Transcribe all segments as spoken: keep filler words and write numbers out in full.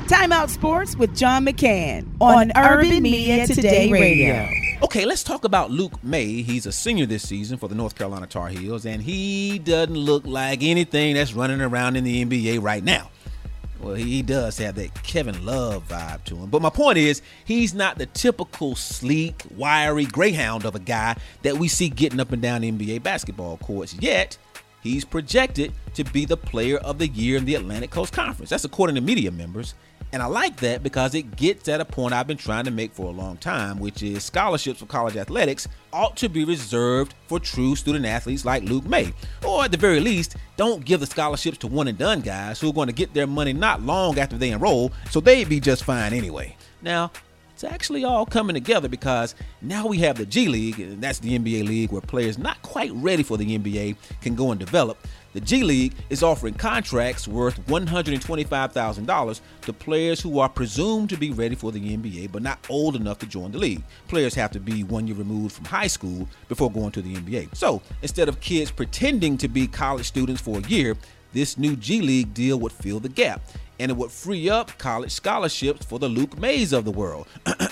Timeout Sports with John McCann on, on Urban Media Today Radio. Okay, let's talk about Luke Maye. He's a senior this season for the North Carolina Tar Heels, and he doesn't look like anything that's running around in the N B A right now. Well, he does have that Kevin Love vibe to him. But my point is, he's not the typical sleek, wiry greyhound of a guy that we see getting up and down the N B A basketball courts. Yet, he's projected to be the player of the year in the Atlantic Coast Conference. That's according to media members. And I like that because it gets at a point I've been trying to make for a long time, which is scholarships for college athletics ought to be reserved for true student athletes like Luke Maye. Or at the very least, don't give the scholarships to one and done guys who are going to get their money not long after they enroll, so they'd be just fine anyway. Now, it's actually all coming together because now we have the G League, and that's the N B A league where players not quite ready for the N B A can go and develop. The G League is offering contracts worth one hundred twenty-five thousand dollars to players who are presumed to be ready for the N B A but not old enough to join the league. Players have to be one year removed from high school before going to the N B A. So instead of kids pretending to be college students for a year, this new G League deal would fill the gap, and it would free up college scholarships for the Luke Mayes of the world.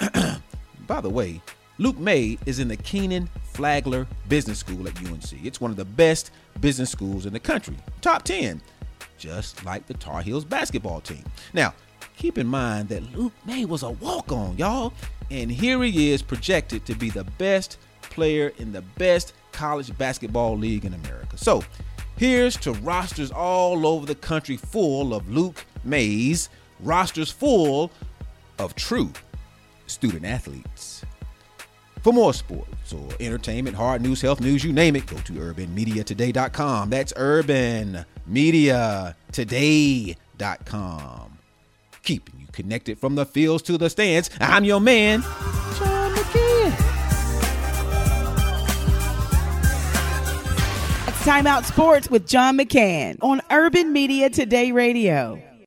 By the way, Luke Maye is in the Keenan Flagler Business School at U N C. It's one of the best business schools in the country, top ten, just like the Tar Heels basketball team. Now, keep in mind that Luke Maye was a walk-on, y'all, and here he is projected to be the best player in the best college basketball league in America. So, here's to rosters all over the country full of Luke Mayes, rosters full of true student athletes. For more sports or entertainment, hard news, health news, you name it, go to urban media today dot com. That's urban media today dot com. Keeping you connected from the fields to the stands. I'm your man, John McCann. It's Timeout Sports with John McCann on Urban Media Today Radio.